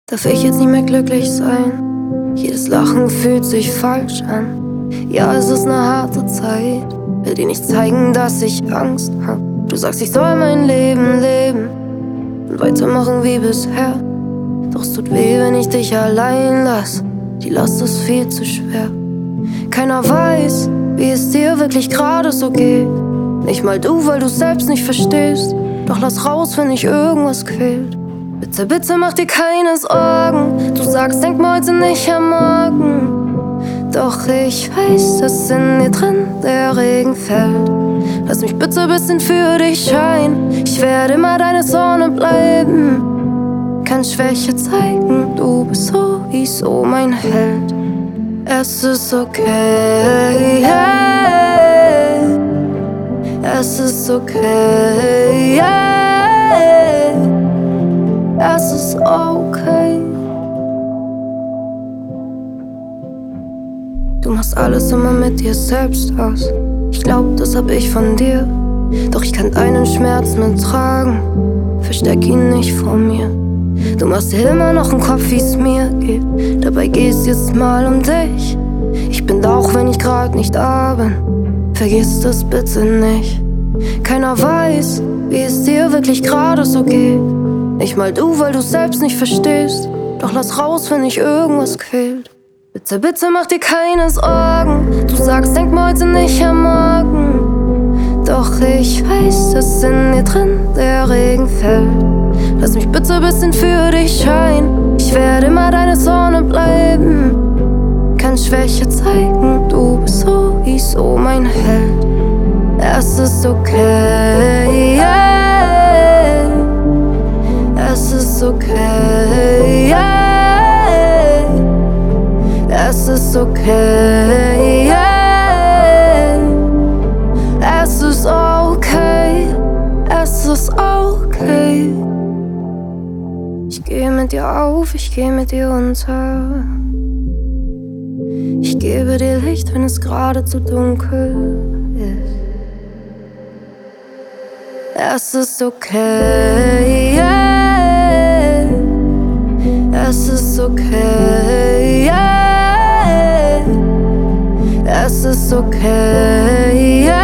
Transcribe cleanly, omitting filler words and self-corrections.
Darf ich jetzt nicht mehr glücklich sein? Jedes Lachen fühlt sich falsch an. Ja, es ist 'ne harte Zeit. Will dir nicht zeigen, dass ich Angst hab. Du sagst, ich soll mein Leben leben und weitermachen wie bisher. Doch es tut weh, wenn ich dich allein lass. Die Last ist viel zu schwer. Keiner weiß, wie es dir wirklich gerade so geht. Nicht mal du, weil du's selbst nicht verstehst. Doch lass raus, wenn dich irgendwas quält. Bitte, bitte mach dir keine Sorgen. Du sagst, denk mal heute nicht am Morgen. Doch ich weiß, dass in dir drin der Regen fällt. Lass mich bitte bisschen für dich scheinen. Ich werde immer deine Sonne bleiben. Kann Schwäche zeigen, du bist sowieso mein Held. Es ist okay, hey. Es ist okay, hey. Es ist okay. Du machst alles immer mit dir selbst aus. Ich glaub, das hab ich von dir. Doch ich kann deinen Schmerz mittragen. Versteck ihn nicht vor mir. Du machst dir immer noch einen Kopf, wie's mir geht. Dabei geht's jetzt mal um dich. Ich bin da, auch wenn ich grad nicht da bin. Vergiss das bitte nicht. Keiner weiß, wie es dir wirklich gerade so geht. Nicht mal du, weil du's selbst nicht verstehst. Doch lass raus, wenn dich irgendwas quält. Bitte, bitte mach dir keine Sorgen. Du sagst, denk mal heute nicht am Morgen. Doch ich weiß, dass in dir drin der Regen fällt. Lass mich bitte bisschen für dich scheinen. Ich werde immer deine Sonne bleiben. Kann Schwäche zeigen, du bist sowieso mein Held. Es ist okay, yeah. Es ist okay, yeah. Es ist okay, yeah. Es ist okay, es ist okay. Ich gehe mit dir auf, ich gehe mit dir unter. Ich gebe dir Licht, wenn es gerade zu dunkel ist. Es ist okay, yeah. Es ist okay, yeah. Es ist okay, yeah.